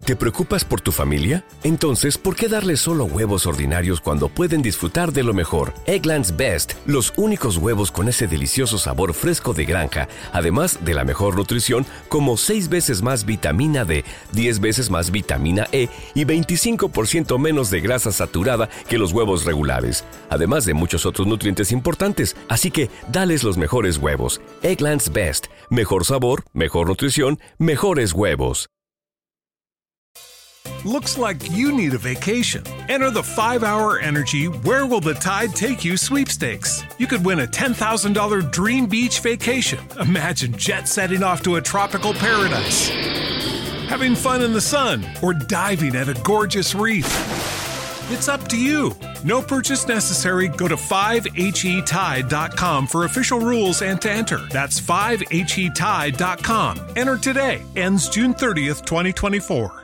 ¿Te preocupas por tu familia? Entonces, ¿por qué darles solo huevos ordinarios cuando pueden disfrutar de lo mejor? Eggland's Best, los únicos huevos con ese delicioso sabor fresco de granja, además de la mejor nutrición, como 6 veces más vitamina D, 10 veces más vitamina E y 25% menos de grasa saturada que los huevos regulares, además de muchos otros nutrientes importantes. Así que, dales los mejores huevos. Eggland's Best, mejor sabor, mejor nutrición, mejores huevos. Looks like you need a vacation. Enter the 5-Hour Energy Where Will the Tide Take You sweepstakes. You could win a $10,000 dream beach vacation. Imagine jet setting off to a tropical paradise, having fun in the sun, or diving at a gorgeous reef. It's up to you. No purchase necessary. Go to 5HETide.com for official rules and to enter. That's 5HETide.com. Enter today. Ends June 30th, 2024.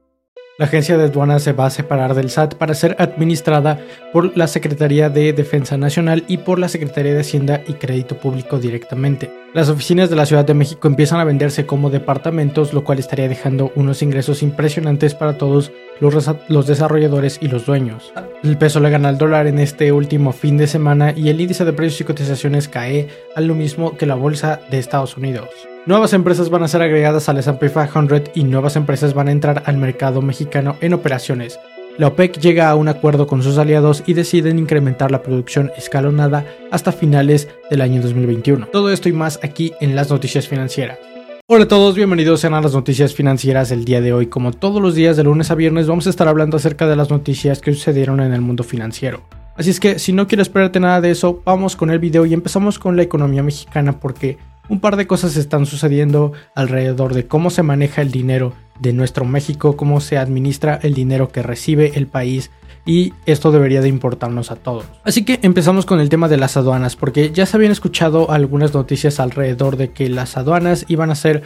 La Agencia de Aduanas se va a separar del SAT para ser administrada por la Secretaría de Defensa Nacional y por la Secretaría de Hacienda y Crédito Público directamente. Las oficinas de la Ciudad de México empiezan a venderse como departamentos, lo cual estaría dejando unos ingresos impresionantes para todos los desarrolladores y los dueños. El peso le gana al dólar en este último fin de semana y el índice de precios y cotizaciones cae a lo mismo que la bolsa de Estados Unidos. Nuevas empresas van a ser agregadas al S&P 500 y nuevas empresas van a entrar al mercado mexicano en operaciones. La OPEC llega a un acuerdo con sus aliados y deciden incrementar la producción escalonada hasta finales del año 2021. Todo esto y más aquí en las noticias financieras. Hola a todos, bienvenidos a las noticias financieras. El día de hoy, como todos los días de lunes a viernes, vamos a estar hablando acerca de las noticias que sucedieron en el mundo financiero. Así es que si no quieres perderte nada de eso, vamos con el video y empezamos con la economía mexicana porque un par de cosas están sucediendo alrededor de cómo se maneja el dinero de nuestro México, cómo se administra el dinero que recibe el país, y esto debería de importarnos a todos. Así que empezamos con el tema de las aduanas, porque ya se habían escuchado algunas noticias alrededor de que las aduanas iban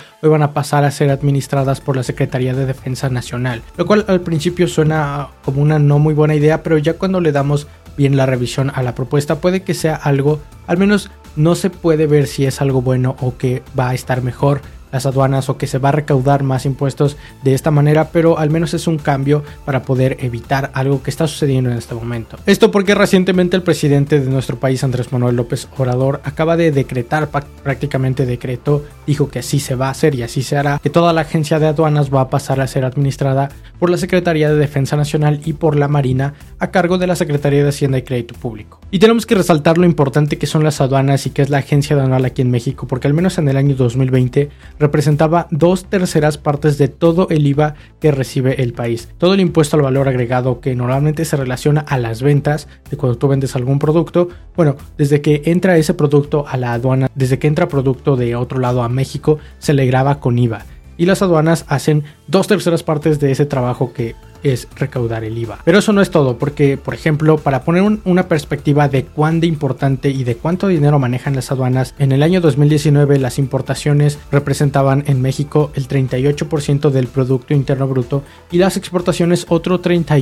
a pasar a ser administradas por la Secretaría de Defensa Nacional, lo cual al principio suena como una no muy buena idea, pero ya cuando le damos bien la revisión a la propuesta puede que sea algo, al menos no se puede ver si es algo bueno o que va a estar mejor las aduanas o que se va a recaudar más impuestos de esta manera, pero al menos es un cambio para poder evitar algo que está sucediendo en este momento. Esto porque recientemente el presidente de nuestro país, Andrés Manuel López Obrador, acaba de decretar, prácticamente decretó, dijo que así se va a hacer y así se hará, que toda la agencia de aduanas va a pasar a ser administrada por la Secretaría de Defensa Nacional y por la Marina, a cargo de la Secretaría de Hacienda y Crédito Público. Y tenemos que resaltar lo importante que son las aduanas y que es la agencia aduanal aquí en México, porque al menos en el año 2020 representaba 2/3 partes de todo el IVA que recibe el país. Todo el impuesto al valor agregado que normalmente se relaciona a las ventas de cuando tú vendes algún producto, bueno, desde que entra ese producto a la aduana, desde que entra producto de otro lado a México, se le grava con IVA. Y las aduanas hacen 2/3 partes de ese trabajo que es recaudar el IVA. Pero eso no es todo, porque, por ejemplo, para poner una perspectiva de cuán de importante y de cuánto dinero manejan las aduanas, en el año 2019 las importaciones representaban en México el 38% del Producto Interno Bruto y las exportaciones otro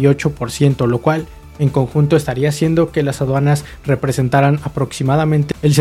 38%, lo cual en conjunto estaría haciendo que las aduanas representaran aproximadamente el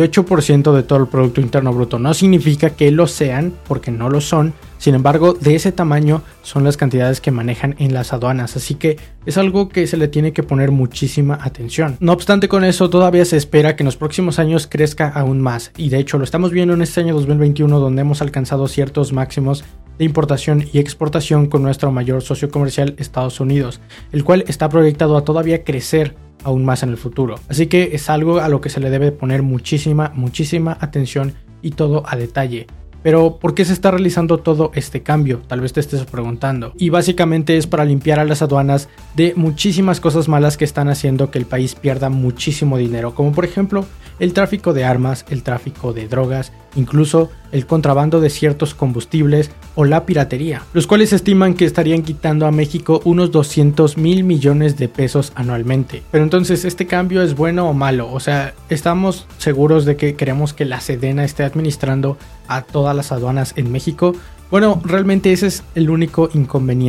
78% de todo el Producto Interno Bruto. No significa que lo sean, porque no lo son. Sin embargo, de ese tamaño son las cantidades que manejan en las aduanas, así que es algo que se le tiene que poner muchísima atención. No obstante, con eso todavía se espera que en los próximos años crezca aún más, y de hecho lo estamos viendo en este año 2021, donde hemos alcanzado ciertos máximos de importación y exportación con nuestro mayor socio comercial, Estados Unidos, el cual está proyectado a todavía crecer aún más en el futuro. Así que es algo a lo que se le debe poner muchísima atención y todo a detalle. Pero ¿por qué se está realizando todo este cambio? Tal vez te estés preguntando. Y básicamente es para limpiar a las aduanas de muchísimas cosas malas que están haciendo que el país pierda muchísimo dinero, como por ejemplo el tráfico de armas, el tráfico de drogas, incluso el contrabando de ciertos combustibles o la piratería, los cuales estiman que estarían quitando a México unos 200,000 millones de pesos anualmente. Pero entonces, ¿este cambio es bueno o malo? O sea, ¿estamos seguros de que queremos que la Sedena esté administrando a todas las aduanas en México? Bueno, realmente ese es el único inconveniente.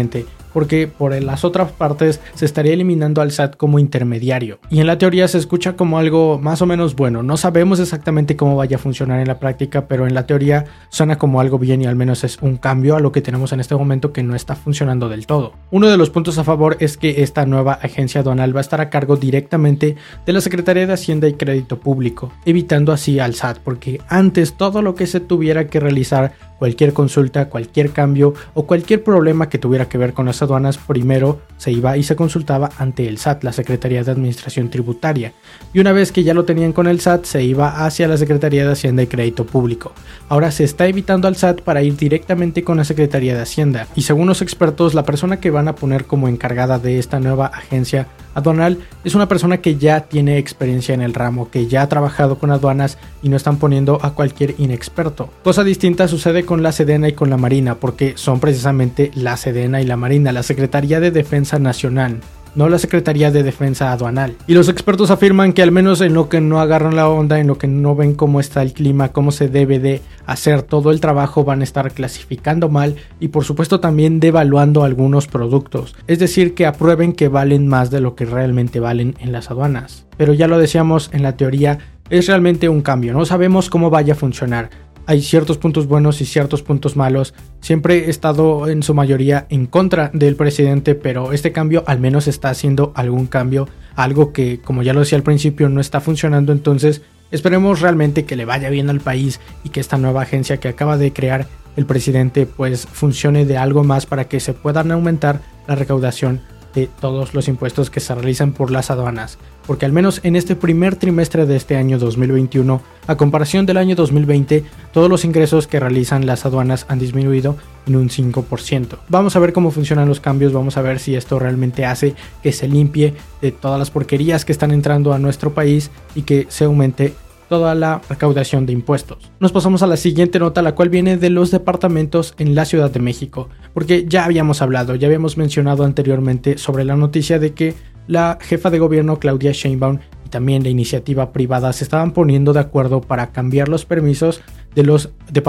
porque por las otras partes se estaría eliminando al SAT como intermediario. Y en la teoría se escucha como algo más o menos bueno. No sabemos exactamente cómo vaya a funcionar en la práctica, pero en la teoría suena como algo bien y al menos es un cambio a lo que tenemos en este momento que no está funcionando del todo. Uno de los puntos a favor es que esta nueva agencia aduanal va a estar a cargo directamente de la Secretaría de Hacienda y Crédito Público, evitando así al SAT, porque antes todo lo que se tuviera que realizar, cualquier consulta, cualquier cambio o cualquier problema que tuviera que ver con las aduanas, primero se iba y se consultaba ante el SAT, la Secretaría de Administración Tributaria, y una vez que ya lo tenían con el SAT se iba hacia la Secretaría de Hacienda y Crédito Público. Ahora se está evitando al SAT para ir directamente con la Secretaría de Hacienda, y según los expertos, la persona que van a poner como encargada de esta nueva agencia aduanal es una persona que ya tiene experiencia en el ramo, que ya ha trabajado con aduanas y no están poniendo a cualquier inexperto. Cosa distinta sucede con la Sedena y con la Marina, porque son precisamente la Sedena y la Marina, la Secretaría de Defensa Nacional, no la Secretaría de Defensa Aduanal. Y los expertos afirman que al menos en lo que no agarran la onda, en lo que no ven cómo está el clima, cómo se debe de hacer todo el trabajo, van a estar clasificando mal y por supuesto también devaluando algunos productos. Es decir, que aprueben que valen más de lo que realmente valen en las aduanas. Pero ya lo decíamos, en la teoría es realmente un cambio, no sabemos cómo vaya a funcionar. Hay ciertos puntos buenos y ciertos puntos malos. Siempre he estado en su mayoría en contra del presidente, pero este cambio al menos está haciendo algún cambio, algo que, como ya lo decía al principio, no está funcionando. Entonces esperemos realmente que le vaya bien al país y que esta nueva agencia que acaba de crear el presidente pues funcione de algo más para que se puedan aumentar la recaudación de todos los impuestos que se realizan por las aduanas, porque al menos en este primer trimestre de este año 2021, a comparación del año 2020, todos los ingresos que realizan las aduanas han disminuido en un 5%. Vamos a ver cómo funcionan los cambios, vamos a ver si esto realmente hace que se limpie de todas las porquerías que están entrando a nuestro país y que se aumente toda la recaudación de impuestos. Nos pasamos a la siguiente nota, la cual viene de los departamentos en la Ciudad de México, porque ya habíamos mencionado anteriormente sobre la noticia de que la jefa de gobierno Claudia Sheinbaum y también la iniciativa privada se estaban poniendo de acuerdo para cambiar los permisos de los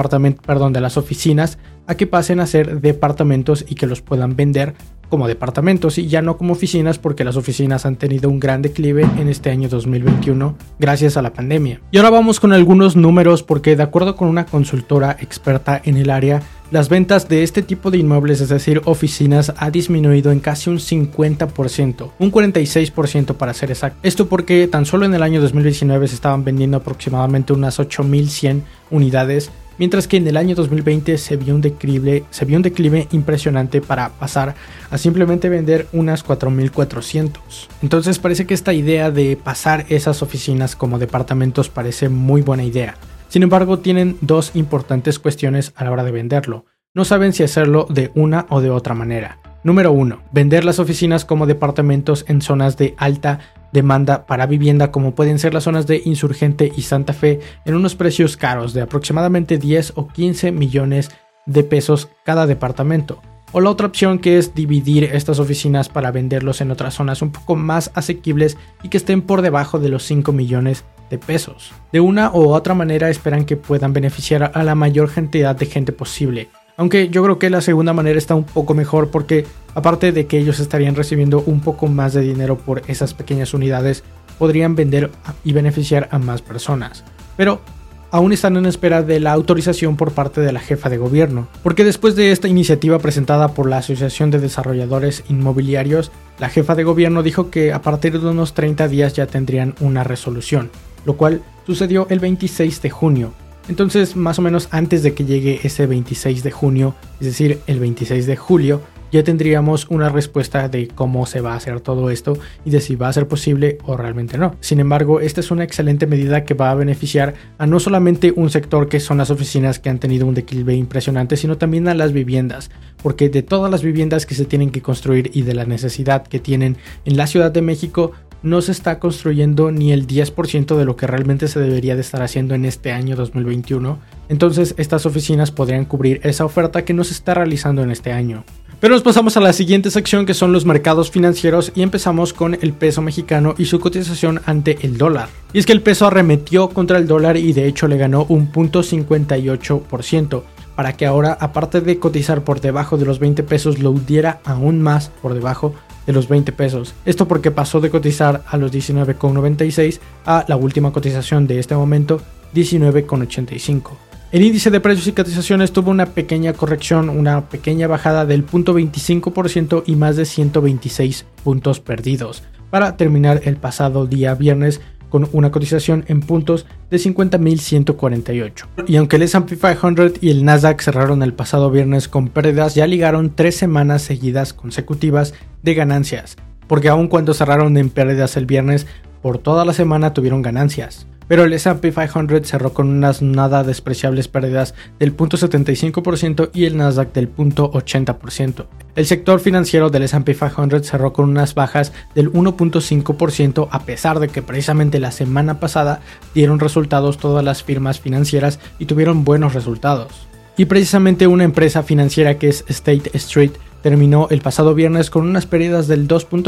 de las oficinas a que pasen a ser departamentos y que los puedan vender como departamentos y ya no como oficinas, porque las oficinas han tenido un gran declive en este año 2021 gracias a la pandemia. Y ahora vamos con algunos números, porque de acuerdo con una consultora experta en el área, las ventas de este tipo de inmuebles, es decir, oficinas, ha disminuido en casi un 50%, un 46% para ser exacto. Esto porque tan solo en el año 2019 se estaban vendiendo aproximadamente unas 8,100 unidades, mientras que en el año 2020 se vio un declive impresionante para pasar a simplemente vender unas 4,400. Entonces parece que esta idea de pasar esas oficinas como departamentos parece muy buena idea. Sin embargo, tienen dos importantes cuestiones a la hora de venderlo. No saben si hacerlo de una o de otra manera. Número 1. Vender las oficinas como departamentos en zonas de alta demanda para vivienda, como pueden ser las zonas de Insurgente y Santa Fe, en unos precios caros de aproximadamente 10 o 15 millones de pesos cada departamento. O la otra opción, que es dividir estas oficinas para venderlos en otras zonas un poco más asequibles y que estén por debajo de los 5 millones de pesos. De una u otra manera esperan que puedan beneficiar a la mayor cantidad de gente posible. Aunque yo creo que la segunda manera está un poco mejor, porque aparte de que ellos estarían recibiendo un poco más de dinero por esas pequeñas unidades, podrían vender y beneficiar a más personas. Pero aún están en espera de la autorización por parte de la jefa de gobierno, porque después de esta iniciativa presentada por la Asociación de Desarrolladores Inmobiliarios, la jefa de gobierno dijo que a partir de unos 30 días ya tendrían una resolución, lo cual sucedió el 26 de junio. Entonces, más o menos antes de que llegue ese 26 de junio, es decir, el 26 de julio, ya tendríamos una respuesta de cómo se va a hacer todo esto y de si va a ser posible o realmente no. Sin embargo, esta es una excelente medida que va a beneficiar a no solamente un sector que son las oficinas, que han tenido un declive impresionante, sino también a las viviendas, porque de todas las viviendas que se tienen que construir y de la necesidad que tienen en la Ciudad de México, no se está construyendo ni el 10% de lo que realmente se debería de estar haciendo en este año 2021. Entonces estas oficinas podrían cubrir esa oferta que no se está realizando en este año. Pero nos pasamos a la siguiente sección, que son los mercados financieros, y empezamos con el peso mexicano y su cotización ante el dólar. Y es que el peso arremetió contra el dólar y de hecho le ganó un 0.58%. para que ahora, aparte de cotizar por debajo de los 20 pesos, lo hundiera aún más por debajo de los 20 pesos. Esto porque pasó de cotizar a los 19,96 a la última cotización de este momento, 19,85. El índice de precios y cotizaciones tuvo una pequeña corrección, una pequeña bajada del 0.25% y más de 126 puntos perdidos, para terminar el pasado día viernes con una cotización en puntos de 50.148. Y aunque el S&P 500 y el Nasdaq cerraron el pasado viernes con pérdidas, ya ligaron 3 semanas seguidas consecutivas de ganancias, porque aun cuando cerraron en pérdidas el viernes, por toda la semana tuvieron ganancias. Pero el S&P 500 cerró con unas nada despreciables pérdidas del 0.75% y el Nasdaq del 0.80%. El sector financiero del S&P 500 cerró con unas bajas del 1.5% a pesar de que precisamente la semana pasada dieron resultados todas las firmas financieras y tuvieron buenos resultados. Y precisamente una empresa financiera que es State Street terminó el pasado viernes con unas pérdidas del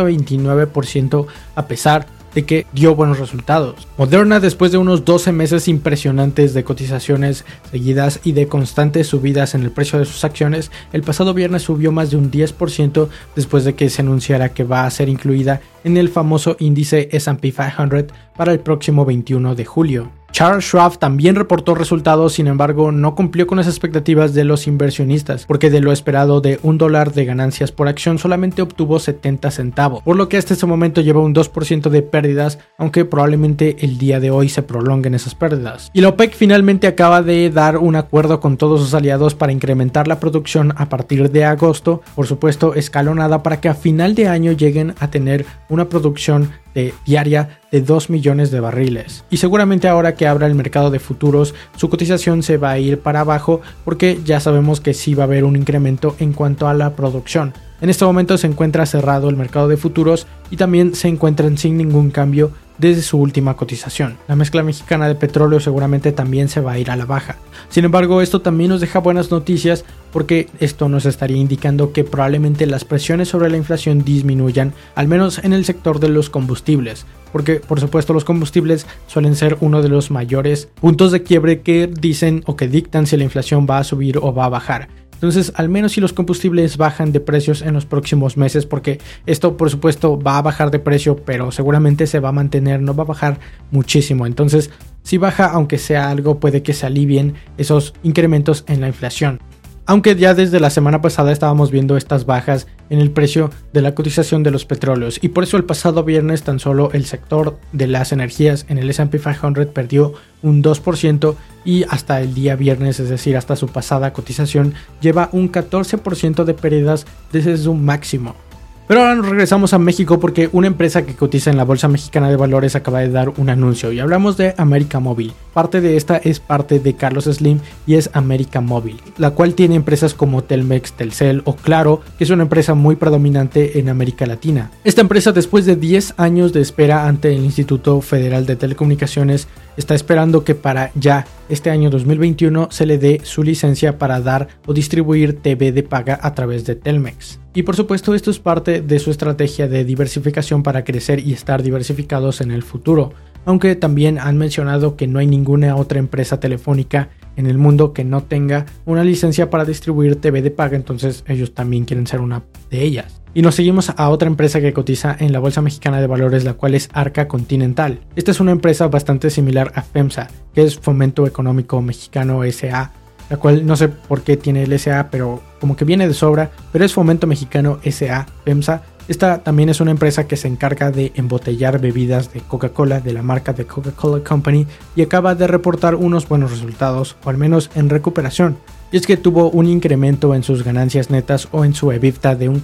2.29% a pesar de que dio buenos resultados. Moderna, después de unos 12 meses impresionantes de cotizaciones seguidas y de constantes subidas en el precio de sus acciones, el pasado viernes subió más de un 10% después de que se anunciara que va a ser incluida en el famoso índice S&P 500 para el próximo 21 de julio. Charles Schwab también reportó resultados, sin embargo no cumplió con las expectativas de los inversionistas, porque de lo esperado de $1 de ganancias por acción solamente obtuvo 70 centavos, por lo que hasta ese momento lleva un 2% de pérdidas, aunque probablemente el día de hoy se prolonguen esas pérdidas. Y la OPEC finalmente acaba de dar un acuerdo con todos sus aliados para incrementar la producción a partir de agosto, por supuesto escalonada, para que a final de año lleguen a tener una producción diaria de 2 millones de barriles. Y seguramente ahora que abra el mercado de futuros, su cotización se va a ir para abajo, porque ya sabemos que sí va a haber un incremento en cuanto a la producción. En este momento se encuentra cerrado el mercado de futuros y también se encuentran sin ningún cambio desde su última cotización. La mezcla mexicana de petróleo seguramente también se va a ir a la baja. Sin embargo, esto también nos deja buenas noticias, porque esto nos estaría indicando que probablemente las presiones sobre la inflación disminuyan, al menos en el sector de los combustibles, porque por supuesto los combustibles suelen ser uno de los mayores puntos de quiebre que dicen o que dictan si la inflación va a subir o va a bajar. Entonces, al menos si los combustibles bajan de precios en los próximos meses, porque esto por supuesto va a bajar de precio, pero seguramente se va a mantener, no va a bajar muchísimo. Entonces, si baja, aunque sea algo, puede que se alivien esos incrementos en la inflación. Aunque ya desde la semana pasada estábamos viendo estas bajas en el precio de la cotización de los petróleos, y por eso el pasado viernes tan solo el sector de las energías en el S&P 500 perdió un 2%, y hasta el día viernes, es decir, hasta su pasada cotización, lleva un 14% de pérdidas desde su máximo. Pero ahora nos regresamos a México, porque una empresa que cotiza en la Bolsa Mexicana de Valores acaba de dar un anuncio, y hablamos de América Móvil. Parte de esta es parte de Carlos Slim y es América Móvil, la cual tiene empresas como Telmex, Telcel o Claro, que es una empresa muy predominante en América Latina. Esta empresa, después de 10 años de espera ante el Instituto Federal de Telecomunicaciones, está esperando que para ya este año 2021 se le dé su licencia para dar o distribuir TV de paga a través de Telmex. Y por supuesto esto es parte de su estrategia de diversificación para crecer y estar diversificados en el futuro, aunque también han mencionado que no hay ninguna otra empresa telefónica en el mundo que no tenga una licencia para distribuir TV de paga, entonces ellos también quieren ser una de ellas. Y nos seguimos a otra empresa que cotiza en la Bolsa Mexicana de Valores, la cual es Arca Continental. Esta es una empresa bastante similar a FEMSA, que es Fomento Económico Mexicano S.A., la cual no sé por qué tiene el S.A., pero como que viene de sobra, pero es Fomento Mexicano S.A., FEMSA. Esta también es una empresa que se encarga de embotellar bebidas de Coca-Cola, de la marca de Coca-Cola Company, y acaba de reportar unos buenos resultados, o al menos en recuperación. Y es que tuvo un incremento en sus ganancias netas o en su EBITDA de un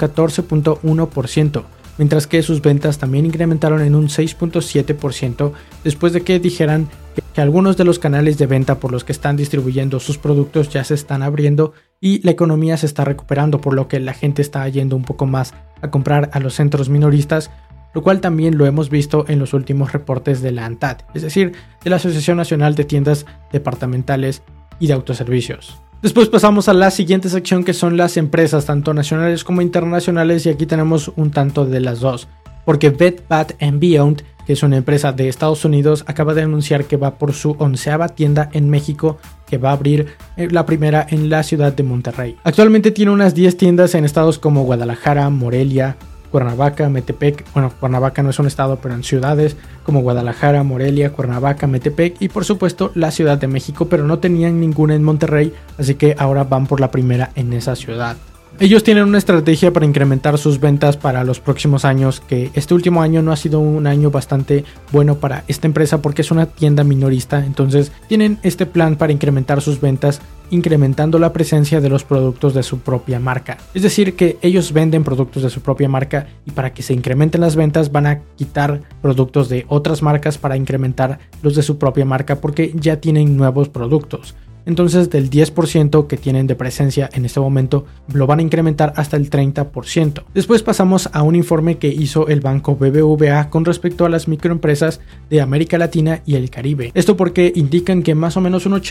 14.1%, mientras que sus ventas también incrementaron en un 6.7% después de que dijeran que algunos de los canales de venta por los que están distribuyendo sus productos ya se están abriendo y la economía se está recuperando, por lo que la gente está yendo un poco más a comprar a los centros minoristas, lo cual también lo hemos visto en los últimos reportes de la ANTAD, es decir, de la Asociación Nacional de Tiendas Departamentales y de Autoservicios. Después pasamos a la siguiente sección, que son las empresas tanto nacionales como internacionales, y aquí tenemos un tanto de las dos, porque Bed Bath & Beyond, que es una empresa de Estados Unidos, acaba de anunciar que va por su 11ª tienda en México que va a abrir la primera en la ciudad de Monterrey. Actualmente tiene unas 10 tiendas en estados como Guadalajara, Morelia, Cuernavaca, Metepec. Bueno, Cuernavaca no es un estado, pero en ciudades como Guadalajara, Morelia, Cuernavaca, Metepec y por supuesto la Ciudad de México, pero no tenían ninguna en Monterrey, así que ahora van por la primera en esa ciudad. Ellos tienen una estrategia para incrementar sus ventas para los próximos años, que este último año no ha sido un año bastante bueno para esta empresa porque es una tienda minorista, entonces tienen este plan para incrementar sus ventas incrementando la presencia de los productos de su propia marca. Es decir, que ellos venden productos de su propia marca y para que se incrementen las ventas van a quitar productos de otras marcas para incrementar los de su propia marca porque ya tienen nuevos productos. Entonces del 10% que tienen de presencia en este momento lo van a incrementar hasta el 30%. Después pasamos a un informe que hizo el banco BBVA con respecto a las microempresas de América Latina y el Caribe. Esto porque indican que más o menos un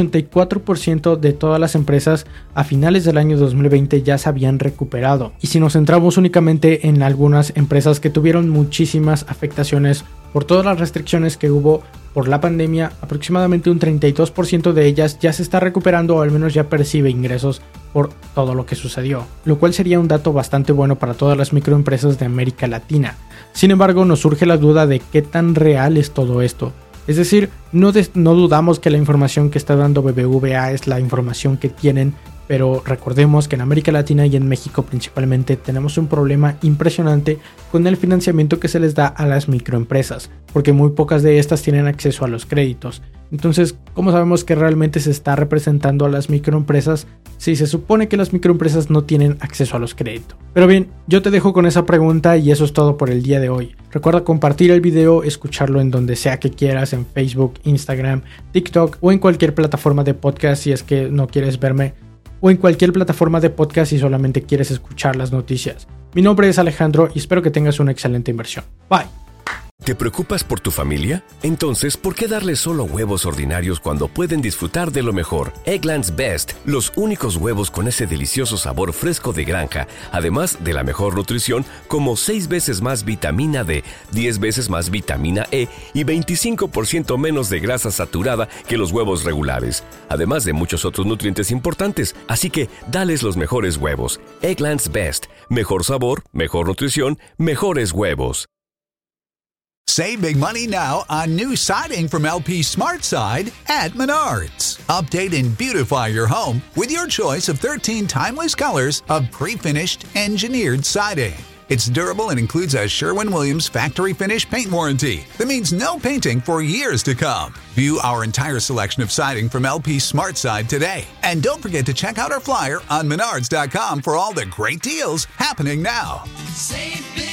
84% de todas las empresas a finales del año 2020 ya se habían recuperado. Y si nos centramos únicamente en algunas empresas que tuvieron muchísimas afectaciones por todas las restricciones que hubo por la pandemia, aproximadamente un 32% de ellas ya se está recuperando o al menos ya percibe ingresos por todo lo que sucedió, lo cual sería un dato bastante bueno para todas las microempresas de América Latina. Sin embargo, nos surge la duda de qué tan real es todo esto. Es decir, no dudamos que la información que está dando BBVA es la información que tienen, pero recordemos que en América Latina y en México principalmente tenemos un problema impresionante con el financiamiento que se les da a las microempresas, porque muy pocas de estas tienen acceso a los créditos. Entonces, ¿cómo sabemos que realmente se está representando a las microempresas si se supone que las microempresas no tienen acceso a los créditos? Pero bien, yo te dejo con esa pregunta y eso es todo por el día de hoy. Recuerda compartir el video, escucharlo en donde sea que quieras, en Facebook, Instagram, TikTok o en cualquier plataforma de podcast si es que no quieres verme, o en cualquier plataforma de podcast si solamente quieres escuchar las noticias. Mi nombre es Alejandro y espero que tengas una excelente inversión. Bye. ¿Te preocupas por tu familia? Entonces, ¿por qué darles solo huevos ordinarios cuando pueden disfrutar de lo mejor? Eggland's Best, los únicos huevos con ese delicioso sabor fresco de granja, además de la mejor nutrición, como 6 veces más vitamina D, 10 veces más vitamina E y 25% menos de grasa saturada que los huevos regulares, además de muchos otros nutrientes importantes. Así que, dales los mejores huevos. Eggland's Best, mejor sabor, mejor nutrición, mejores huevos. Save big money now on new siding from LP SmartSide at Menards. Update and beautify your home with your choice of 13 timeless colors of pre-finished engineered siding. It's durable and includes a Sherwin-Williams factory finish paint warranty that means no painting for years to come. View our entire selection of siding from LP SmartSide today. And don't forget to check out our flyer on Menards.com for all the great deals happening now. Save big.